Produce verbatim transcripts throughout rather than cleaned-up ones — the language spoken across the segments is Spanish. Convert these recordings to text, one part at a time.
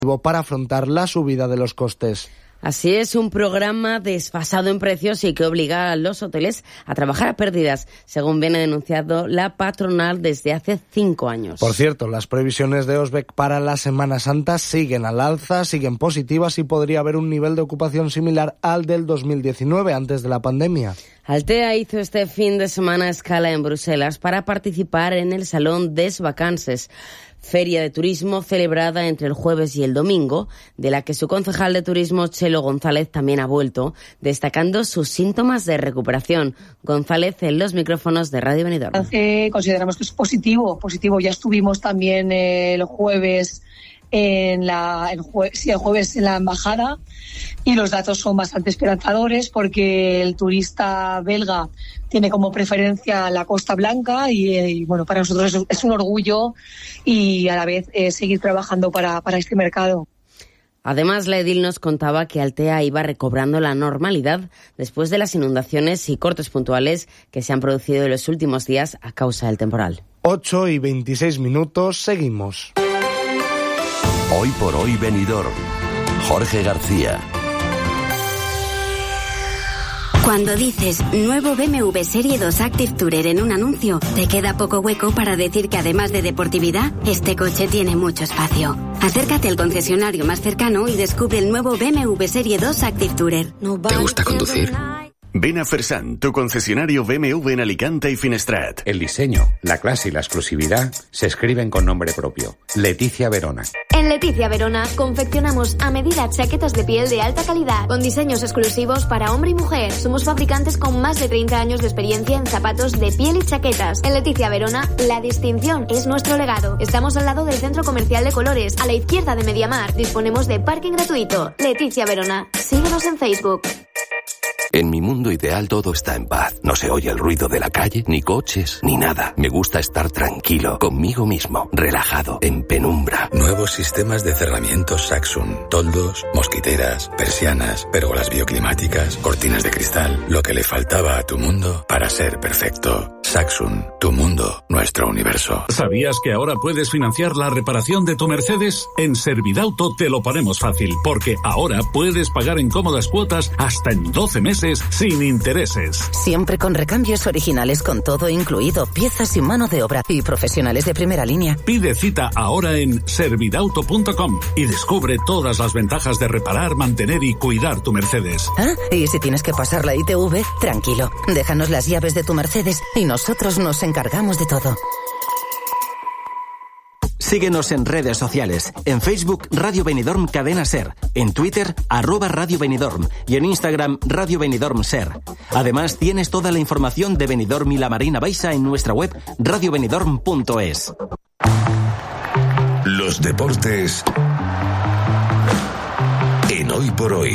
para afrontar la subida de los costes. Así es, un programa desfasado en precios y que obliga a los hoteles a trabajar a pérdidas, según viene denunciado la patronal desde hace cinco años. Por cierto, las previsiones de Osbec para la Semana Santa siguen al alza, siguen positivas y podría haber un nivel de ocupación similar al del dos mil diecinueve, antes de la pandemia. Altea hizo este fin de semana escala en Bruselas para participar en el Salón des Vacances, feria de turismo celebrada entre el jueves y el domingo, de la que su concejal de turismo, Chelo González, también ha vuelto, destacando sus síntomas de recuperación. González en los micrófonos de Radio Benidorm. Eh, consideramos que es positivo, positivo. Ya estuvimos también eh, el jueves en la el, jue, sí, el jueves en la embajada y los datos son bastante esperanzadores porque el turista belga tiene como preferencia la Costa Blanca y, y bueno, para nosotros es, es un orgullo y a la vez eh, seguir trabajando para, para este mercado. Además, la edil nos contaba que Altea iba recobrando la normalidad después de las inundaciones y cortes puntuales que se han producido en los últimos días a causa del temporal. ocho y veintiséis minutos, seguimos. Hoy por hoy Benidorm. Jorge García. Cuando dices nuevo B M W Serie dos Active Tourer en un anuncio, te queda poco hueco para decir que además de deportividad, este coche tiene mucho espacio. Acércate al concesionario más cercano y descubre el nuevo B M W Serie dos Active Tourer. ¿Te gusta conducir? Ven a Fersan, tu concesionario B M W en Alicante y Finestrat. El diseño, la clase y la exclusividad se escriben con nombre propio. Leticia Verona. En Leticia Verona confeccionamos a medida chaquetas de piel de alta calidad con diseños exclusivos para hombre y mujer. Somos fabricantes con más de treinta años de experiencia en zapatos de piel y chaquetas. En Leticia Verona, la distinción es nuestro legado. Estamos al lado del Centro Comercial de Colores, a la izquierda de Mediamar. Disponemos de parking gratuito. Leticia Verona. Síguenos en Facebook. En mi mundo ideal todo está en paz. No se oye el ruido de la calle, ni coches, ni nada. Me gusta estar tranquilo, conmigo mismo, relajado, en penumbra. Nuevos sistemas de cerramientos Saxum. Toldos, mosquiteras, persianas, pérgolas bioclimáticas, cortinas de cristal. Lo que le faltaba a tu mundo para ser perfecto. Saxum, tu mundo, nuestro universo. ¿Sabías que ahora puedes financiar la reparación de tu Mercedes? En Servidauto te lo ponemos fácil, porque ahora puedes pagar en cómodas cuotas hasta en doce meses sin intereses. Siempre con recambios originales con todo incluido, piezas y mano de obra y profesionales de primera línea. Pide cita ahora en servidauto punto com y descubre todas las ventajas de reparar, mantener y cuidar tu Mercedes. Ah, y si tienes que pasar la I T V, tranquilo, déjanos las llaves de tu Mercedes y nosotros nos encargamos de todo. Síguenos en redes sociales. En Facebook, Radio Benidorm Cadena Ser. En Twitter, arroba Radio Benidorm. Y en Instagram, Radio Benidorm Ser. Además, tienes toda la información de Benidorm y la Marina Baixa en nuestra web radio benidorm punto es. Los deportes en Hoy por Hoy.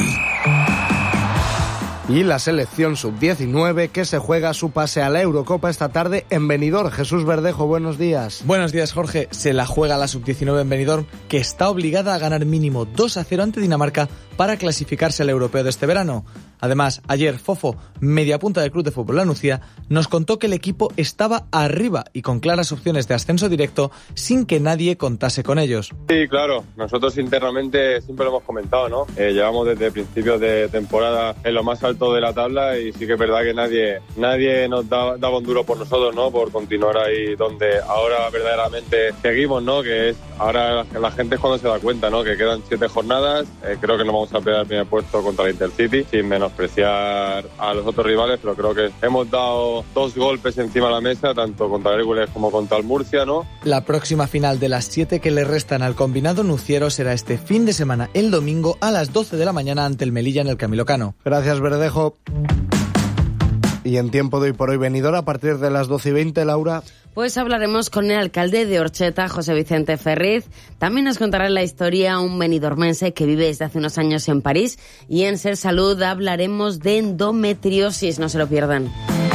Y la selección sub diecinueve que se juega su pase a la Eurocopa esta tarde en Benidorm. Jesús Verdejo, buenos días. Buenos días, Jorge. Se la juega la sub diecinueve en Benidorm, que está obligada a ganar mínimo dos a cero ante Dinamarca para clasificarse al europeo de este verano. Además, ayer Fofo, mediapunta del Club de Fútbol La Nucía, nos contó que el equipo estaba arriba y con claras opciones de ascenso directo sin que nadie contase con ellos. Sí, claro. Nosotros internamente siempre lo hemos comentado, ¿no? Eh, llevamos desde principios de temporada en lo más alto de la tabla y sí que es verdad que nadie nadie nos da, daba un duro por nosotros, ¿no? Por continuar ahí donde ahora verdaderamente seguimos, ¿no? Que es ahora la gente es cuando se da cuenta, ¿no? Que quedan siete jornadas. Eh, creo que nos vamos a pelear el primer puesto contra el Intercity sin menospreciar a los otros rivales, pero creo que hemos dado dos golpes encima de la mesa, tanto contra el Hércules como contra el Murcia, ¿no? La próxima final de las siete que le restan al combinado nuciero será este fin de semana, el domingo a las doce de la mañana ante el Melilla en el Camilo Cano. Gracias, Verdejo. Y en tiempo de Hoy por Hoy Benidorm, a partir de las doce y veinte, Laura. Pues hablaremos con el alcalde de Orcheta, José Vicente Ferriz. También nos contará la historia un benidormense que vive desde hace unos años en París. Y en Ser Salud hablaremos de endometriosis, no se lo pierdan.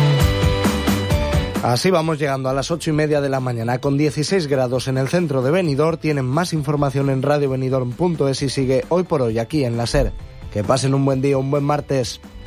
Así vamos llegando a las ocho y media de la mañana con dieciséis grados en el centro de Benidorm. Tienen más información en radio benidorm punto es y sigue Hoy por Hoy aquí en la Ser. Que pasen un buen día, un buen martes.